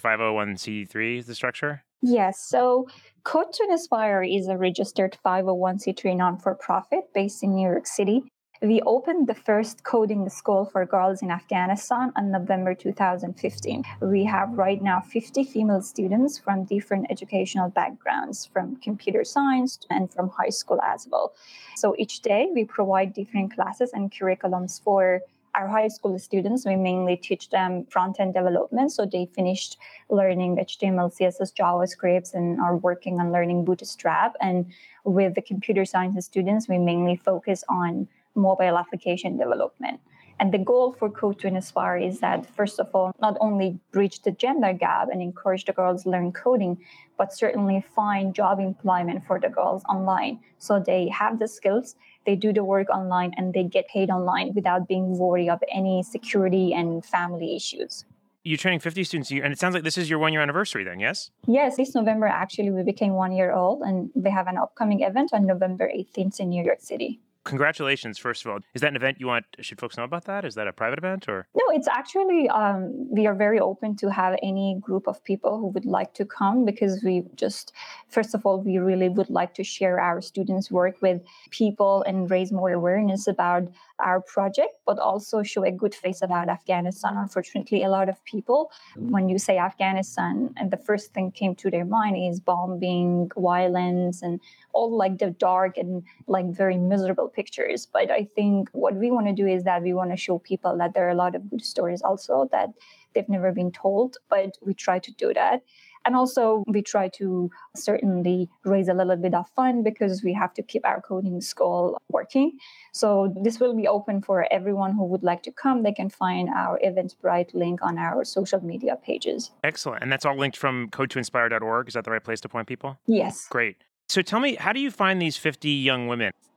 501c3 is the structure? Yes. So Code to Inspire is a registered 501c3 non-for-profit based in New York City. We opened the first coding school for girls in Afghanistan in November 2015. We have right now 50 female students from different educational backgrounds, from computer science and from high school as well. So each day we provide different classes and curriculums for our high school students. We mainly teach them front-end development. So they finished learning HTML, CSS, JavaScript, and are working on learning Bootstrap. And with the computer science students, we mainly focus on mobile application development. And the goal for Code to Inspire is that, first of all, not only bridge the gender gap and encourage the girls to learn coding, but certainly find job employment for the girls online. So they have the skills, they do the work online, and they get paid online without being worried of any security and family issues. You're training 50 students a year, and it sounds like this is your 1-year anniversary then, yes? Yes, this November, actually, we became 1 year old, and we have an upcoming event on November 18th in New York City. Congratulations, first of all. Is that an event you want? Should folks know about that? Is that a private event or? No, it's actually, we are very open to have any group of people who would like to come, because we just, first of all, we really would like to share our students' work with people and raise more awareness about our project, but also show a good face about Afghanistan. Unfortunately, a lot of people, when you say Afghanistan, and the first thing came to their mind is bombing, violence, and all like the dark and like very miserable pictures. But I think what we want to do is that we want to show people that there are a lot of good stories also that they've never been told, but we try to do that. And also we try to certainly raise a little bit of fund, because we have to keep our coding school working. So this will be open for everyone who would like to come. They can find our Eventbrite link on our social media pages. Excellent. And that's all linked from codetoinspire.org. Is that the right place to point people? Yes. Great. So tell me, how do you find these 50 young women?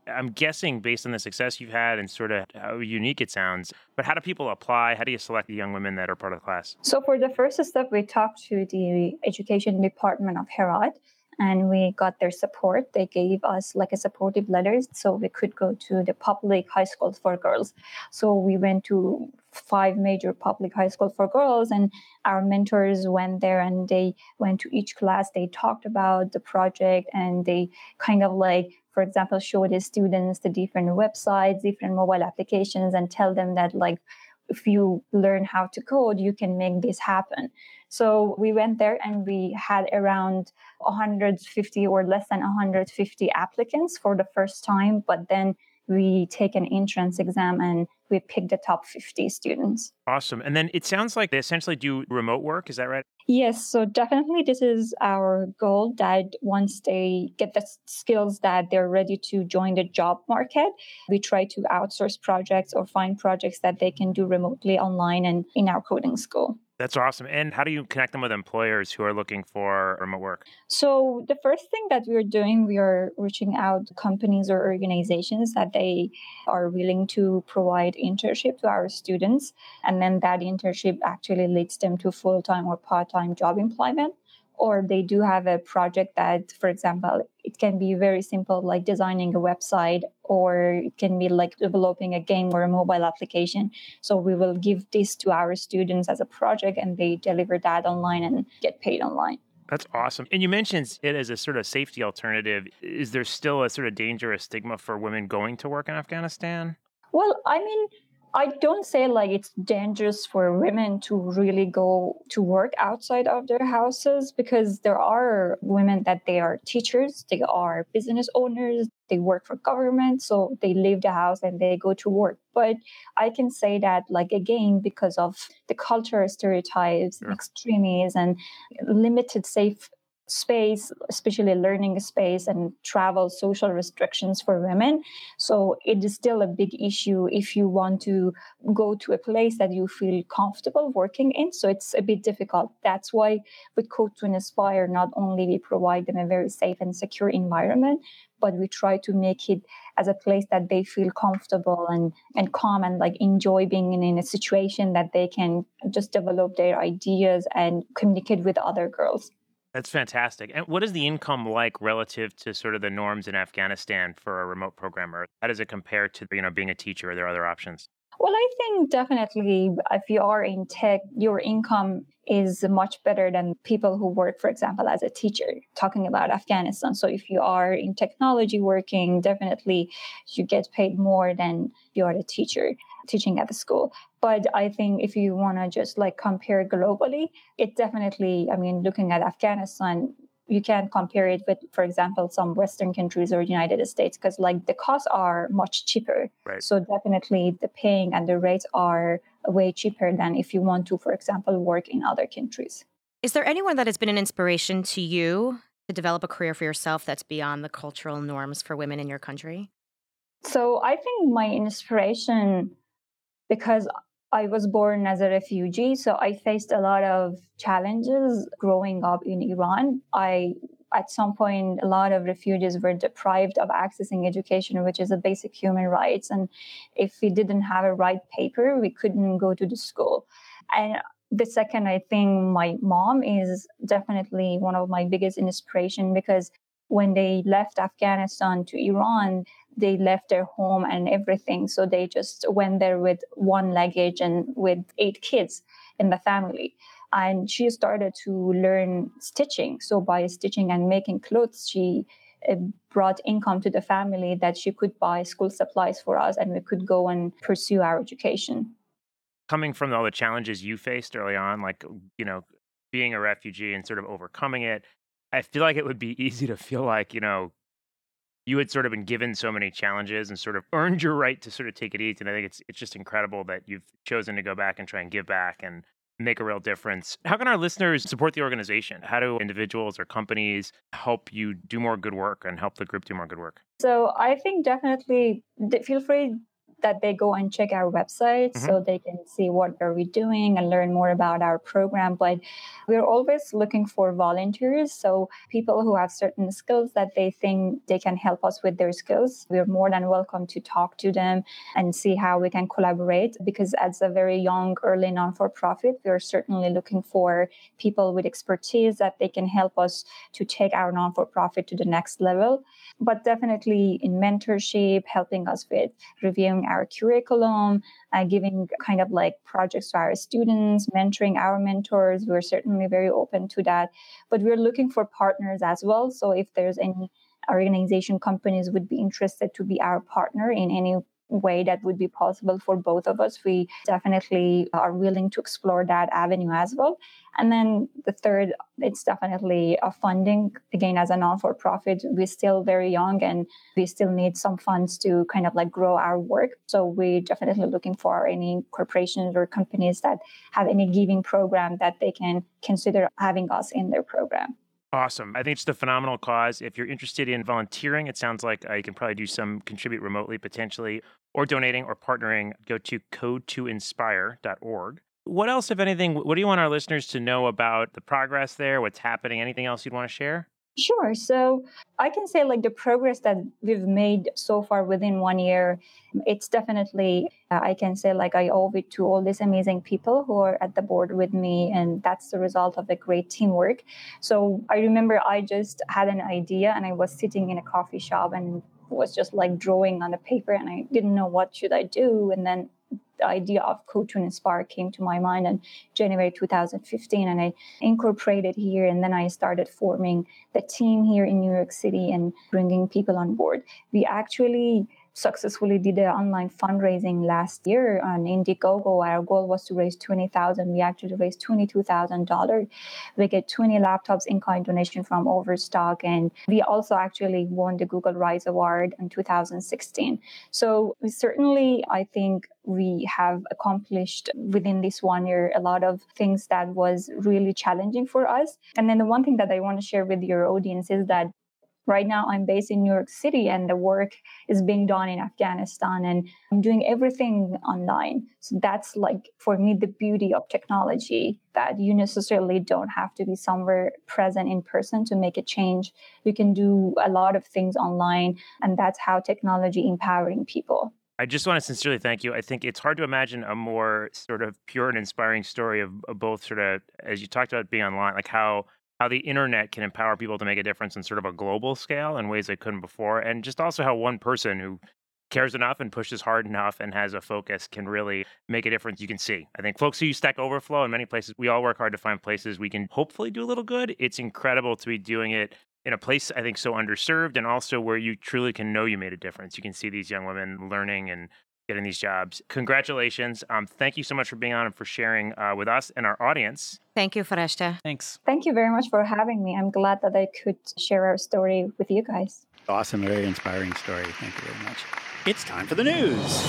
I'm guessing based on the success you've had and sort of how unique it sounds, but how do people apply? How do you select the young women that are part of the class? So for the first step, we talked to the education department of Herat and we got their support. They gave us like a supportive letter so we could go to the public high schools for girls. So we went to 5 major public high schools for girls, and our mentors went there and they went to each class. They talked about the project and they kind of like, for example, show the students the different websites, different mobile applications, and tell them that like, if you learn how to code, you can make this happen. So we went there and we had around 150 or less than 150 applicants for the first time. But then we take an entrance exam and we pick the top 50 students. Awesome. And then it sounds like they essentially do remote work. Is that right? Yes, so definitely this is our goal, that once they get the skills that they're ready to join the job market, we try to outsource projects or find projects that they can do remotely online and in our coding school. That's awesome. And how do you connect them with employers who are looking for remote work? So the first thing that we're doing, we are reaching out to companies or organizations that they are willing to provide internship to our students. And then that internship actually leads them to full-time or part-time job employment. Or they do have a project that, for example, it can be very simple, like designing a website, or it can be like developing a game or a mobile application. So we will give this to our students as a project and they deliver that online and get paid online. That's awesome. And you mentioned it as a sort of safety alternative. Is there still a sort of dangerous stigma for women going to work in Afghanistan? Well, I mean, I don't say like it's dangerous for women to really go to work outside of their houses, because there are women that they are teachers, they are business owners, they work for government, so they leave the house and they go to work. But I can say that, like, again, because of the cultural stereotypes, Sure. extremism, and limited safe space, especially learning space and travel social restrictions for women. So it is still a big issue if you want to go to a place that you feel comfortable working in. So it's a bit difficult. That's why with Code to Inspire, not only we provide them a very safe and secure environment, but we try to make it as a place that they feel comfortable and calm and like enjoy being in a situation that they can just develop their ideas and communicate with other girls. That's fantastic. And what is the income like relative to sort of the norms in Afghanistan for a remote programmer? How does it compare to, being a teacher? Are there other options? Well, I think definitely if you are in tech, your income is much better than people who work, for example, as a teacher, talking about Afghanistan. So if you are in technology working, definitely you get paid more than you are a teacher teaching at the school. But I think if you want to just like compare globally, it definitely, I mean, looking at Afghanistan, you can compare it with, for example, some Western countries or United States, because like the costs are much cheaper. Right. So definitely the paying and the rates are way cheaper than if you want to, for example, work in other countries. Is there anyone that has been an inspiration to you to develop a career for yourself that's beyond the cultural norms for women in your country? So I think my inspiration, because I was born as a refugee, so I faced a lot of challenges growing up in Iran. At some point, a lot of refugees were deprived of accessing education, which is a basic human rights. And if we didn't have a right paper, we couldn't go to the school. And the second, I think my mom is definitely one of my biggest inspiration, because when they left Afghanistan to Iran, they left their home and everything. So they just went there with one luggage and with 8 kids in the family. And she started to learn stitching. So by stitching and making clothes, she brought income to the family that she could buy school supplies for us and we could go and pursue our education. Coming from all the challenges you faced early on, like, being a refugee and sort of overcoming it, I feel like it would be easy to feel like, you had sort of been given so many challenges and sort of earned your right to sort of take it easy. And I think it's just incredible that you've chosen to go back and try and give back and make a real difference. How can our listeners support the organization? How do individuals or companies help you do more good work and help the group do more good work? So I think definitely feel free that they go and check our website so they can see what are we doing and learn more about our program. But we're always looking for volunteers. So people who have certain skills that they think they can help us with their skills, we're more than welcome to talk to them and see how we can collaborate. Because as a very young, early non-for-profit, we're certainly looking for people with expertise that they can help us to take our non-for-profit to the next level. But definitely in mentorship, helping us with reviewing our curriculum, giving kind of like projects to our students, mentoring our mentors. We're certainly very open to that. But we're looking for partners as well. So if there's any organization companies would be interested to be our partner in any way that would be possible for both of us, we definitely are willing to explore that avenue as well. And then the third, it's definitely a funding. Again, as a non-for-profit, we're still very young and we still need some funds to kind of like grow our work. So we're definitely looking for any corporations or companies that have any giving program that they can consider having us in their program. Awesome. I think it's a phenomenal cause. If you're interested in volunteering, it sounds like you can probably do some contribute remotely potentially, or donating or partnering. Go to code2inspire.org. What else, if anything, what do you want our listeners to know about the progress there? What's happening? Anything else you'd want to share? Sure. So I can say like the progress that we've made so far within 1 year, it's definitely, I can say like I owe it to all these amazing people who are at the board with me. And that's the result of a great teamwork. So I remember I just had an idea and I was sitting in a coffee shop and was just like drawing on the paper and I didn't know what should I do. And then the idea of Code2Inspire came to my mind in January 2015, and I incorporated here. And then I started forming the team here in New York City and bringing people on board. We actually successfully did an online fundraising last year on Indiegogo. Our goal was to raise $20,000. We actually raised $22,000. We get 20 laptops in kind donation from Overstock. And we also actually won the Google Rise Award in 2016. So we certainly, I think we have accomplished within this 1 year a lot of things that was really challenging for us. And then the one thing that I want to share with your audience is that right now, I'm based in New York City and the work is being done in Afghanistan and I'm doing everything online. So that's like, for me, the beauty of technology, that you necessarily don't have to be somewhere present in person to make a change. You can do a lot of things online, and that's how technology empowering people. I just want to sincerely thank you. I think it's hard to imagine a more sort of pure and inspiring story of both sort of, as you talked about being online, like how the internet can empower people to make a difference on sort of a global scale in ways they couldn't before. And just also how one person who cares enough and pushes hard enough and has a focus can really make a difference you can see. I think folks who use Stack Overflow in many places, we all work hard to find places we can hopefully do a little good. It's incredible to be doing it in a place, I think, so underserved and also where you truly can know you made a difference. You can see these young women learning and getting these jobs. Congratulations. Thank you so much for being on and for sharing with us and our audience. Thank you, Fareshta. Thanks. Thank you very much for having me. I'm glad that I could share our story with you guys. Awesome, very inspiring story. Thank you very much. It's time for the news.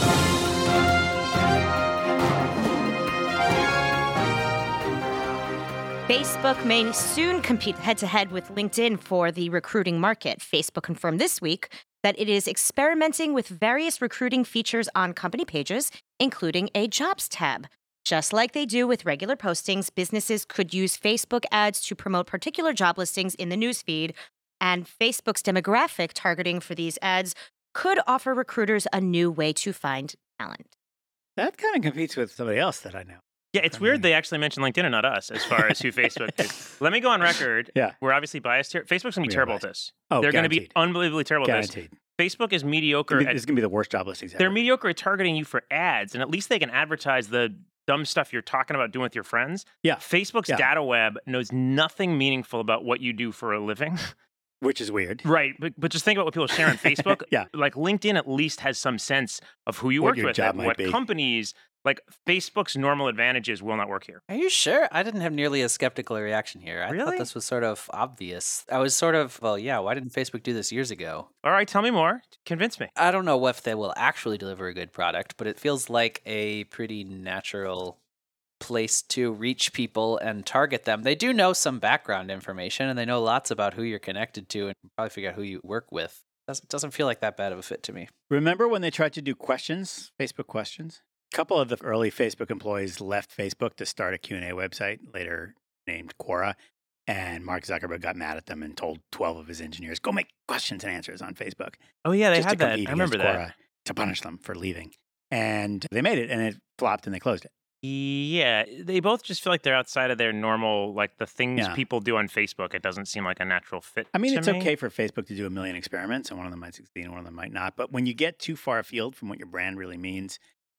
Facebook may soon compete head-to-head with LinkedIn for the recruiting market. Facebook confirmed this week that it is experimenting with various recruiting features on company pages, including a jobs tab. Just like they do with regular postings, businesses could use Facebook ads to promote particular job listings in the newsfeed, and Facebook's demographic targeting for these ads could offer recruiters a new way to find talent. That kind of competes with somebody else that I know. Yeah, it's weird they actually mentioned LinkedIn and not us as far as who Facebook is. Let me go on record. Yeah. We're obviously biased here. Facebook's going to be terrible at this. Oh, they're going to be guaranteed. unbelievably terrible at this. Guaranteed. Facebook is mediocre. This is going to be the worst job listings ever. They're mediocre at targeting you for ads, and at least they can advertise the dumb stuff you're talking about doing with your friends. Yeah. Facebook's Yeah. data web knows nothing meaningful about what you do for a living. Which is weird. Right. But just think about what people share on Facebook. Yeah. Like LinkedIn at least has some sense of who you What work your with job and might what be. companies. Like Facebook's normal advantages will not work here. Are you sure? I didn't have nearly a skeptical reaction here. I Really? thought this was sort of obvious. I was sort of, well, yeah, why didn't Facebook do this years ago? All right, tell me more. Convince me. I don't know if they will actually deliver a good product, but it feels like a pretty natural place to reach people and target them. They do know some background information and they know lots about who you're connected to and can probably figure out who you work with. Doesn't feel like that bad of a fit to me. Remember when they tried to do questions, Facebook questions? A couple of the early Facebook employees left Facebook to start a Q&A website, later named Quora. And Mark Zuckerberg got mad at them and told 12 of his engineers, go make questions and answers on Facebook. Oh, yeah, they just had to that. compete I remember against that. Quora to punish them for leaving. And they made it, and it flopped, and they closed it. Yeah, they both just feel like they're outside of their normal, like the things people do on Facebook. It doesn't seem like a natural fit. I mean, to it's me. okay for Facebook to do a million experiments, and one of them might succeed and one of them might not. But when you get too far afield from what your brand really means,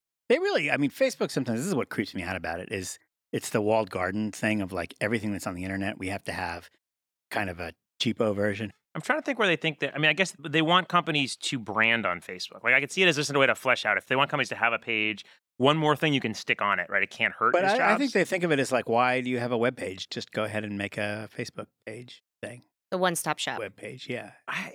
Facebook sometimes, this is what creeps me out about it, is it's the walled garden thing of like everything that's on the internet, we have to have kind of a cheapo version. I'm trying to think where they think that. I mean, I guess they want companies to brand on Facebook. Like I could see it as just a way to flesh out. If they want companies to have a page, one more thing you can stick on it, right? It can't hurt. But his I jobs. think they think of it as like, why do you have a web page? Just go ahead and make a Facebook page thing. The one-stop shop. Web page, yeah.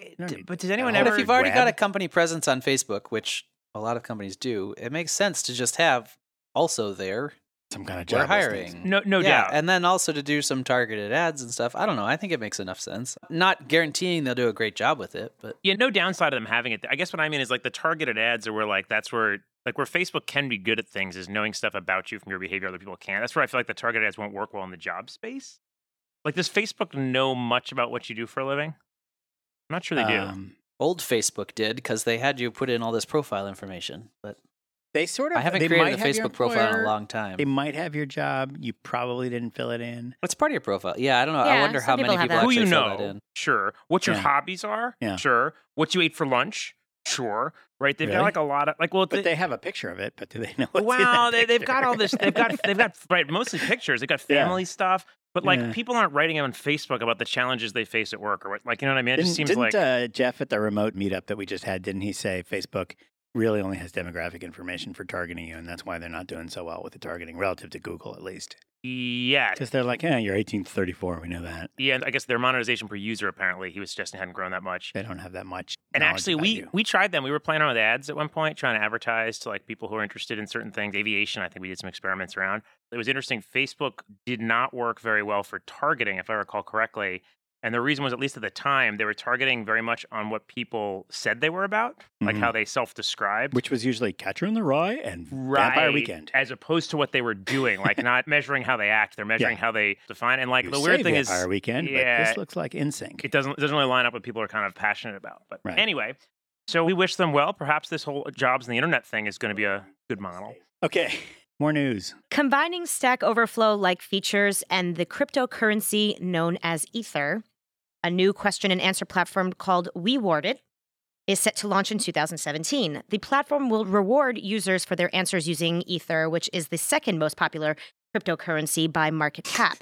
But does anyone But ever? But if you've already got a web? company presence on Facebook, which a lot of companies do, it makes sense to just have also there. Some kind of job We're hiring. listings. No yeah, doubt. and then also to do some targeted ads and stuff. I don't know. I think it makes enough sense. Not guaranteeing they'll do a great job with it, but Yeah, no downside of them having it. I guess what I mean is like the targeted ads are where like that's where Facebook can be good at things is knowing stuff about you from your behavior other people can't. That's where I feel like the targeted ads won't work well in the job space. Like, does Facebook know much about what you do for a living? I'm not sure they do. old Facebook did because they had you put in all this profile information. But They sort of. I haven't they created might a have your Facebook profile in a employer, long time. They might have your job. You probably didn't fill it in. What's part of your profile? Yeah, I don't know. I Yeah, wonder some how people many have people that. Who actually you fill that know, in. sure. What your Yeah. hobbies are, Yeah. sure. What you ate for lunch, sure. Right? They've got Really? like a lot of like. Well, But they have a picture of it. But do they know what's in wow, that they've got all this. picture? They've got right. Mostly pictures. They've got Yeah. family stuff. But like Yeah. people aren't writing on Facebook about the challenges they face at work or what, like, you know what I mean? It just seems Didn't like Jeff at the remote meetup that we just had, didn't he say Facebook really only has demographic information for targeting you, and that's why they're not doing so well with the targeting relative to Google, at least? yeah, Because they're like, you're 18 to 34. We know that. yeah. And I guess their monetization per user apparently he was suggesting hadn't grown that much. They don't have that much. And knowledge actually, about we you. we tried them. We were playing around with ads at one point, trying to advertise to like people who are interested in certain things. Aviation, I think we did some experiments around. It was interesting. Facebook did not work very well for targeting, if I recall correctly. And the reason was, at least at the time, they were targeting very much on what people said they were about, like Mhm. how they self-described. Which was usually Catcher in the Rye and Vampire Weekend. As opposed to what they were doing, like not measuring how they act, they're measuring Yeah. how they define. And like You the say weird thing Vampire is, Weekend, yeah, but this looks like NSYNC. it doesn't really line up with what people are kind of passionate about. But Right. anyway, so we wish them well. Perhaps this whole jobs in the internet thing is going to be a good model. Okay, more news. Combining Stack Overflow-like features and the cryptocurrency known as Ether, a new question and answer platform called WeWarded is set to launch in 2017. The platform will reward users for their answers using Ether, which is the second most popular cryptocurrency by market cap.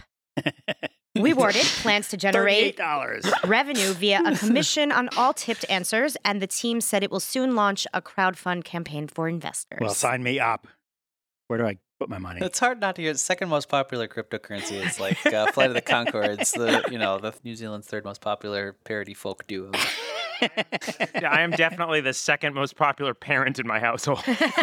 WeWarded plans to generate $38. revenue via a commission on all tipped answers, and the team said it will soon launch a crowdfund campaign for investors. Well, sign me up. Where do I put my money? It's hard not to hear. The second most popular cryptocurrency is like Flight of the Conchords, the New Zealand's third most popular parody folk duo. Yeah, I am definitely the second most popular parent in my household.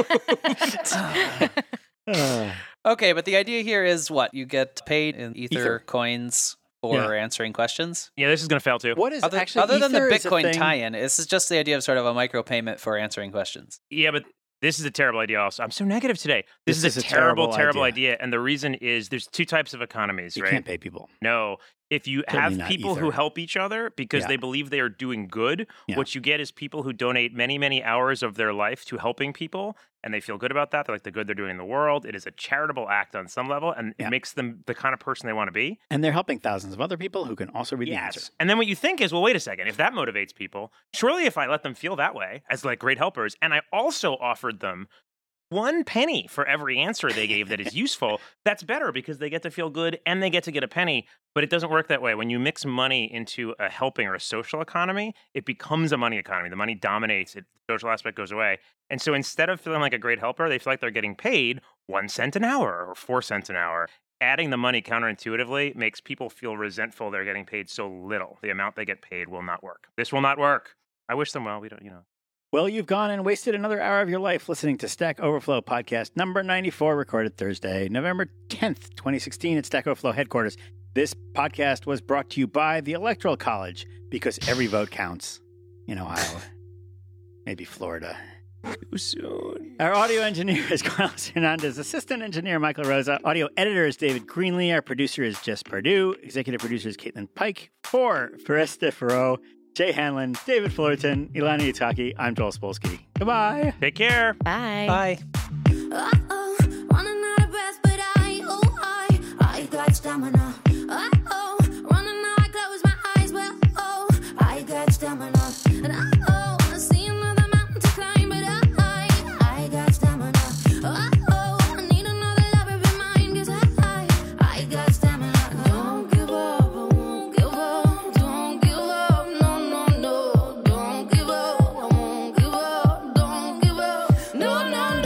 Okay, but the idea here is what? You get paid in Ether Ether. coins for Yeah. answering questions? Yeah, this is going to fail too. What is Other, actually other than the Ether is a Bitcoin thing- tie-in, this is just the idea of sort of a micropayment for answering questions. Yeah, but this is a terrible idea also. I'm so negative today. This This is is a a terrible, terrible terrible idea. idea. And the reason is there's two types of economies, You right? can't pay people. No. If you Certainly have not people who Ether. help each other because Yeah. they believe they are doing good, Yeah. what you get is people who donate many, many hours of their life to helping people, and they feel good about that. They're like the good they're doing in the world. It is a charitable act on some level, and Yeah. it makes them the kind of person they want to be. And they're helping thousands of other people who can also read the answer. And then what you think is, well, wait a second. If that motivates people, surely if I let them feel that way as like great helpers, and I also offered them 1 penny for every answer they gave that is useful, that's better because they get to feel good and they get to get a penny. But it doesn't work that way. When you mix money into a helping or a social economy, it becomes a money economy. The money dominates it. The social aspect goes away. And so instead of feeling like a great helper, they feel like they're getting paid 1 cent an hour or 4 cents an hour. Adding the money counterintuitively makes people feel resentful they're getting paid so little. The amount they get paid will not work. This will not work. I wish them well. We don't, Well, you've gone and wasted another hour of your life listening to Stack Overflow podcast number 94, recorded Thursday, November 10th, 2016 at Stack Overflow headquarters. This podcast was brought to you by the Electoral College, because every vote counts. in Ohio. Maybe Florida. Too soon. Our audio engineer is Carlos Hernandez. Assistant engineer, Michael Rosa. Audio editor is David Greenlee. Our producer is Jess Perdue. Executive producer is Caitlin Pike. For Foresta Farrow, Jay Hanlon, David Fullerton, Ilana Itaki, I'm Joel Spolsky. Goodbye. Take care. Bye. Bye. Running out of breath, but I got stamina. Running out, I close my eyes, well, I got stamina. And I see another mountain to climb, but I got stamina. I need another lover of mine, 'cause I got stamina. Don't give up, I won't give up. Don't give up, no. Don't give up, I won't give up. Don't give up, no.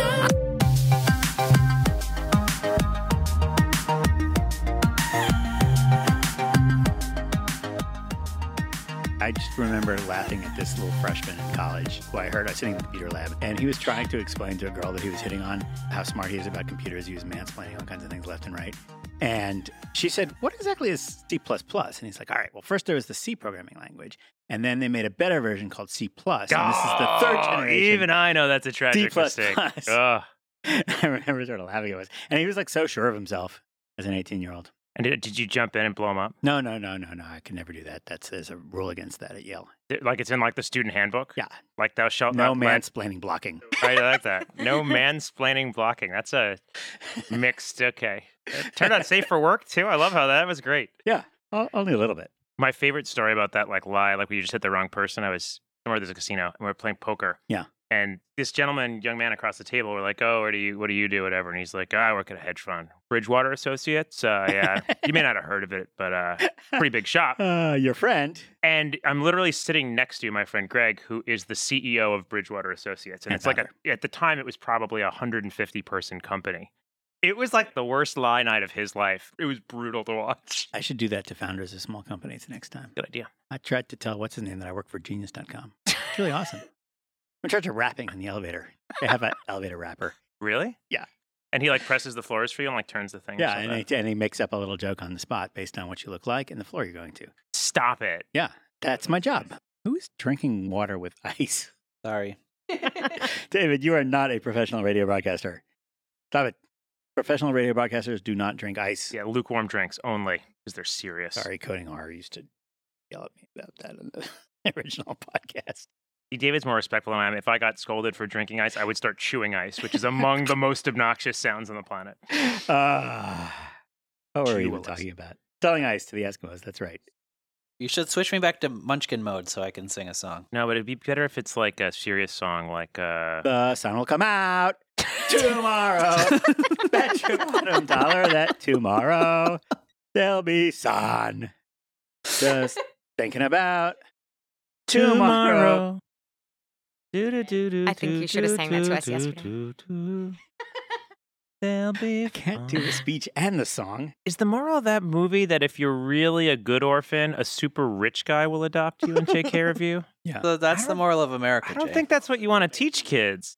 I just remember laughing at this little freshman in college who I heard. I was sitting in the computer lab, and he was trying to explain to a girl that he was hitting on how smart he is about computers. He was mansplaining all kinds of things left and right. And she said, "What exactly is C++?" And he's like, "All right, well, first there was the C programming language, and then they made a better version called C+, and this is the third generation. Even I know that's a tragic C++. mistake. Ugh. I remember sort of laughing at it. And he was like so sure of himself as an 18-year-old. And did you jump in and blow him up? No. I could never do that. There's a rule against that at Yale. Like it's in like the student handbook? Yeah. Like thou shalt No not let- mansplaining blocking. I like that. No mansplaining blocking. That's a mixed, okay. It turned out safe for work too. I love how that was great. Yeah, only a little bit. My favorite story about that like lie, like we just hit the wrong person. I was somewhere there's a casino and we were playing poker. Yeah. And this gentleman, young man across the table, were like, "Oh, what do you do, whatever?" And he's like, "I work at a hedge fund, Bridgewater Associates. Yeah, you may not have heard of it, but pretty big shop." Your friend. And I'm literally sitting next to my friend Greg, who is the CEO of Bridgewater Associates, and it's like at the time it was probably a 150 person company. It was like the worst lie night of his life. It was brutal to watch. I should do that to founders of small companies next time. Good idea. I tried to tell what's his name that I work for Genius.com. It's really awesome. I'm in charge of rapping in the elevator. They have an elevator rapper. Really? Yeah. And he like presses the floors for you and like turns the thing. Yeah, and he makes up a little joke on the spot based on what you look like and the floor you're going to. Stop it. Yeah, that's my job. Who's drinking water with ice? Sorry. David, you are not a professional radio broadcaster. Stop it. Professional radio broadcasters do not drink ice. Yeah, lukewarm drinks only because they're serious. Sorry, Coding R used to yell at me about that in the original podcast. David's more respectful than I am. If I got scolded for drinking ice, I would start chewing ice, which is among the most obnoxious sounds on the planet. What were we even talking about? Selling ice to the Eskimos. That's right. You should switch me back to Munchkin mode so I can sing a song. No, but it'd be better if it's like a serious song, like The sun will come out tomorrow. Bet your bottom dollar that tomorrow there'll be sun. Just thinking about tomorrow. I think you should have sang that to us yesterday. I can't do the speech and the song. Is the moral of that movie that if you're really a good orphan, a super rich guy will adopt you and take care of you? Yeah. So that's the moral of America, I don't Jay. think that's what you want to teach kids.